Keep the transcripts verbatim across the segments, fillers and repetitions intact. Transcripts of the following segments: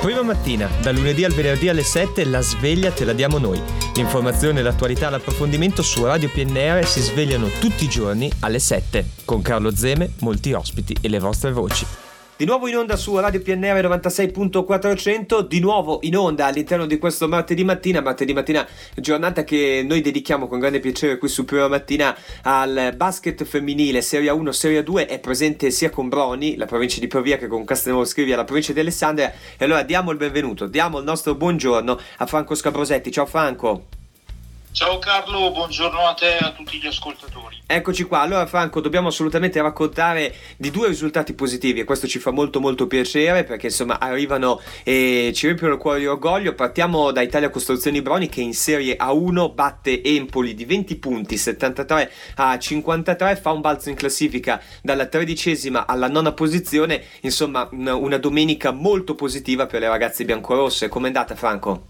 Prima mattina, da lunedì al venerdì alle sette, la sveglia te la diamo noi. L'informazione, l'attualità, l'approfondimento su Radio P N R si svegliano tutti i giorni alle sette. Con Carlo Zeme, molti ospiti e le vostre voci. Di nuovo in onda su Radio P N R novantasei punto quattrocento, di nuovo in onda all'interno di questo martedì mattina, martedì mattina giornata che noi dedichiamo con grande piacere qui su Prima Mattina al basket femminile, Serie uno, Serie due, è presente sia con Broni, la provincia di Pavia, che con Castelnuovo Scrivia, la provincia di Alessandria, e allora diamo il benvenuto, diamo il nostro buongiorno a Franco Scabrosetti. Ciao Franco. Ciao Carlo, buongiorno a te e a tutti gli ascoltatori. Eccoci qua. Allora Franco, dobbiamo assolutamente raccontare di due risultati positivi e questo ci fa molto molto piacere, perché insomma arrivano e ci riempiono il cuore di orgoglio. Partiamo da Italia Costruzioni Broni, che in Serie A uno batte Empoli di venti punti, settantatré a cinquantatré, fa un balzo in classifica dalla tredicesima alla nona posizione. Insomma una, una domenica molto positiva per le ragazze biancorosse. Com'è andata, Franco?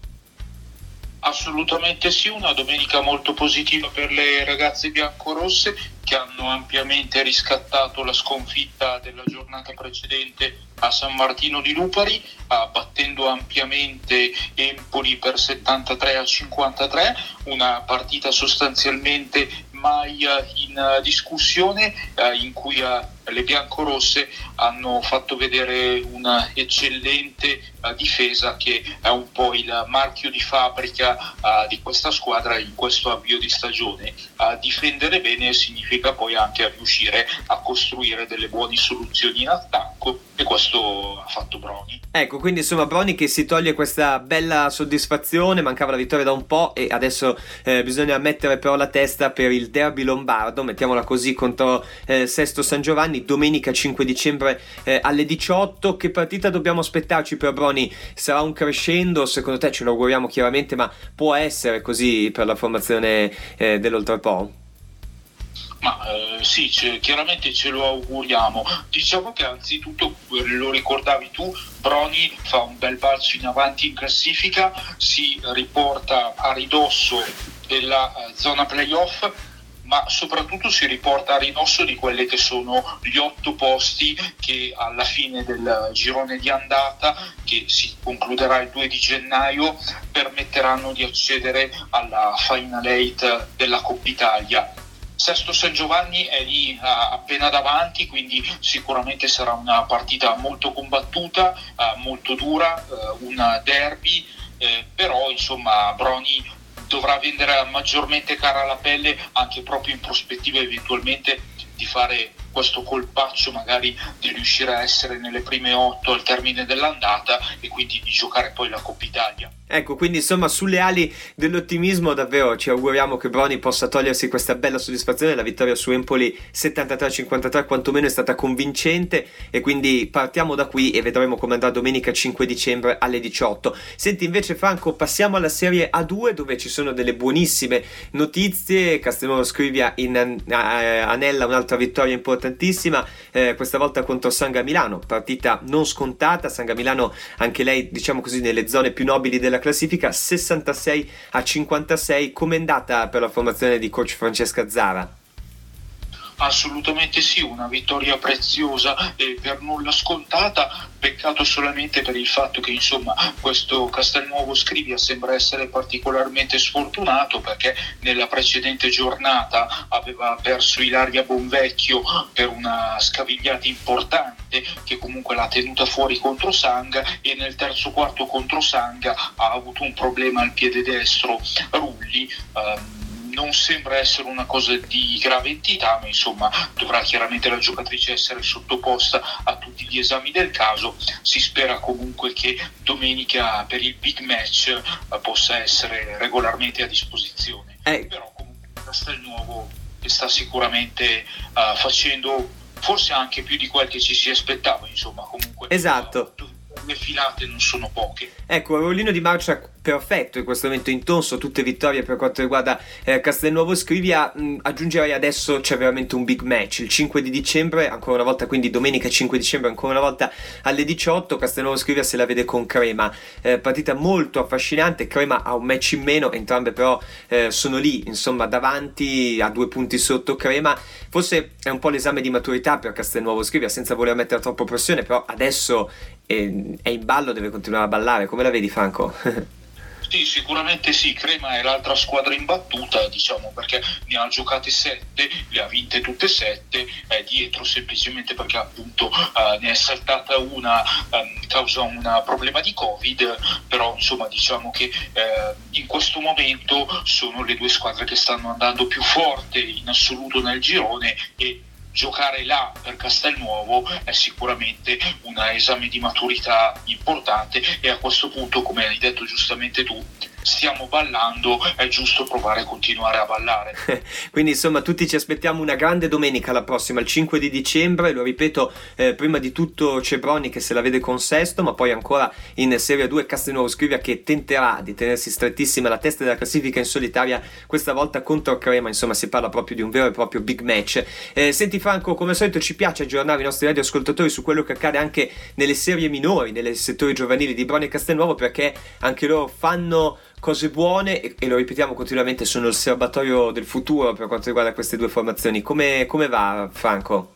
Assolutamente sì, una domenica molto positiva per le ragazze biancorosse, che hanno ampiamente riscattato la sconfitta della giornata precedente a San Martino di Lupari, battendo ampiamente Empoli per settantatré a cinquantatré, una partita sostanzialmente mai in discussione, in cui le biancorosse hanno fatto vedere una eccellente difesa, che è un po' il marchio di fabbrica di questa squadra in questo avvio di stagione. Difendere bene significa poi anche riuscire a costruire delle buone soluzioni in attacco, e questo ha fatto Broni. Ecco, quindi insomma Broni che si toglie questa bella soddisfazione, mancava la vittoria da un po' e adesso eh, bisogna mettere però la testa per il derby lombardo, mettiamola così, contro eh, Sesto San Giovanni, domenica cinque dicembre eh, alle diciotto. Che partita dobbiamo aspettarci per Broni? Sarà un crescendo? Secondo te? Ce lo auguriamo chiaramente, ma può essere così per la formazione eh, dell'Oltrepo? Ma eh, sì, c- chiaramente ce lo auguriamo. Diciamo che anzitutto, lo ricordavi tu, Broni fa un bel balzo in avanti in classifica, si riporta a ridosso della uh, zona playoff, ma soprattutto si riporta a ridosso di quelle che sono gli otto posti che alla fine del girone di andata, che si concluderà il due di gennaio, permetteranno di accedere alla Final Eight della Coppa Italia. Sesto San Giovanni è lì uh, appena davanti, quindi sicuramente sarà una partita molto combattuta, uh, molto dura, uh, un derby, eh, però insomma Broni dovrà vendere maggiormente cara la pelle, anche proprio in prospettiva eventualmente di fare questo colpaccio, magari di riuscire a essere nelle prime otto al termine dell'andata e quindi di giocare poi la Coppa Italia. Ecco, quindi insomma sulle ali dell'ottimismo davvero ci auguriamo che Broni possa togliersi questa bella soddisfazione. La vittoria su Empoli settantatré a cinquantatré quantomeno è stata convincente, e quindi partiamo da qui e vedremo come andrà domenica cinque dicembre alle diciotto. Senti invece Franco, passiamo alla Serie A due, dove ci sono delle buonissime notizie. Castelnuovo Scrivia in an- anella un'altra vittoria importantissima, eh, questa volta contro Sanga Milano, partita non scontata. Sanga Milano anche lei, diciamo così, nelle zone più nobili della classifica, sessantasei a cinquantasei. Com'è andata per la formazione di coach Francesca Zara? Assolutamente sì, una vittoria preziosa e per nulla scontata. Peccato solamente per il fatto che insomma questo Castelnuovo Scrivia sembra essere particolarmente sfortunato, perché nella precedente giornata aveva perso Ilaria Bonvecchio per una scavigliata importante che comunque l'ha tenuta fuori contro Sanga, e nel terzo quarto contro Sanga ha avuto un problema al piede destro, Rulli. um, Non sembra essere una cosa di grave entità, ma insomma dovrà chiaramente la giocatrice essere sottoposta a tutti gli esami del caso. Si spera comunque che domenica per il big match eh, possa essere regolarmente a disposizione. Eh. Però comunque Castelnuovo sta sicuramente uh, facendo forse anche più di quel che ci si aspettava, insomma comunque. Esatto. Uh, le filate non sono poche. Ecco, rollino di marcia perfetto in questo momento in tonso, tutte vittorie per quanto riguarda eh, Castelnuovo Scrivia. Mh, aggiungerei adesso c'è veramente un big match il cinque di dicembre, ancora una volta, quindi domenica cinque dicembre ancora una volta alle diciotto. Castelnuovo Scrivia se la vede con Crema, eh, partita molto affascinante. Crema ha un match in meno, entrambe però eh, sono lì insomma davanti, a due punti sotto Crema. Forse è un po' l'esame di maturità per Castelnuovo Scrivia, senza voler mettere troppo pressione, però adesso è, è in ballo, deve continuare a ballare. Come la vedi, Franco? Sì, sicuramente sì, Crema è l'altra squadra imbattuta, diciamo, perché ne ha giocate sette, le ha vinte tutte e sette, è dietro semplicemente perché appunto uh, ne è saltata una um, causa un problema di Covid, però insomma diciamo che uh, in questo momento sono le due squadre che stanno andando più forte in assoluto nel girone, e giocare là per Castelnuovo è sicuramente un esame di maturità importante, e a questo punto, come hai detto giustamente tu, stiamo ballando, è giusto provare a continuare a ballare. Quindi insomma tutti ci aspettiamo una grande domenica la prossima, il cinque di dicembre, lo ripeto, eh, prima di tutto Cebroni che se la vede con Sesto, ma poi ancora in Serie due Castelnuovo Scrivia che tenterà di tenersi strettissima la testa della classifica in solitaria, questa volta contro Crema. Insomma si parla proprio di un vero e proprio big match. Eh, senti Franco, come al solito ci piace aggiornare i nostri radioascoltatori su quello che accade anche nelle serie minori, nelle settori giovanili di Broni e Castelnuovo, perché anche loro fanno cose buone e, e lo ripetiamo continuamente, sono il serbatoio del futuro per quanto riguarda queste due formazioni. Come, come va, Franco?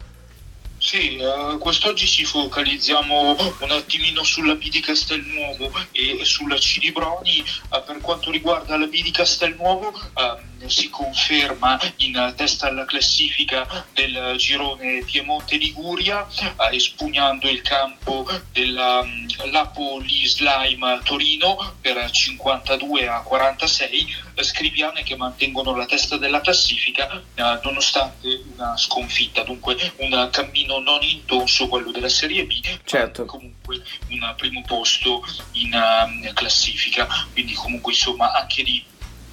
Sì, uh, quest'oggi ci focalizziamo un attimino sulla B di Castelnuovo e sulla C di Broni. Uh, per quanto riguarda la B di Castelnuovo, uh, si conferma in testa alla classifica del girone Piemonte-Liguria, uh, espugnando il campo della um, Lapoli Slime Torino per cinquantadue a quarantasei. Scriviane che mantengono la testa della classifica uh, nonostante una sconfitta, dunque un cammino non intonso quello della Serie B, certo. Ma comunque un primo posto in uh, classifica, quindi comunque insomma anche lì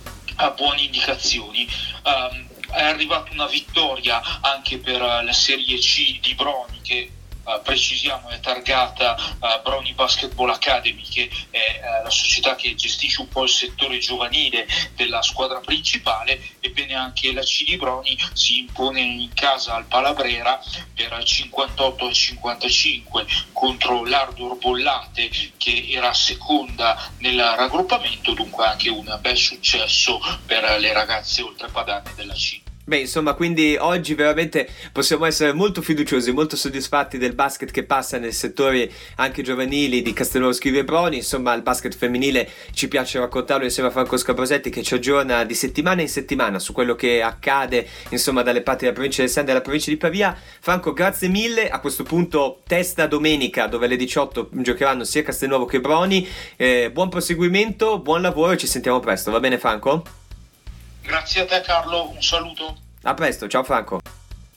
a buone indicazioni. Um, è arrivata una vittoria anche per uh, la Serie C di Broni, che Uh, precisiamo è targata uh, Broni Basketball Academy, che è uh, la società che gestisce un po' il settore giovanile della squadra principale. Ebbene anche la C di Broni si impone in casa al Palabrera per cinquantotto a cinquantacinque contro l'Ardor Bollate, che era seconda nel raggruppamento, dunque anche un bel successo per le ragazze oltrepadane della C. Beh, insomma, quindi oggi veramente possiamo essere molto fiduciosi, molto soddisfatti del basket che passa nel settore anche giovanili di Castelnuovo Scrivia e Broni. Insomma, il basket femminile ci piace raccontarlo insieme a Franco Scabrosetti, che ci aggiorna di settimana in settimana su quello che accade, insomma, dalle parti della provincia di Sanda e della provincia di Pavia. Franco, grazie mille. A questo punto testa domenica, dove alle diciotto giocheranno sia Castelnuovo che Broni. Eh, buon proseguimento, buon lavoro e ci sentiamo presto. Va bene, Franco? Grazie a te Carlo, un saluto. A presto, ciao Franco.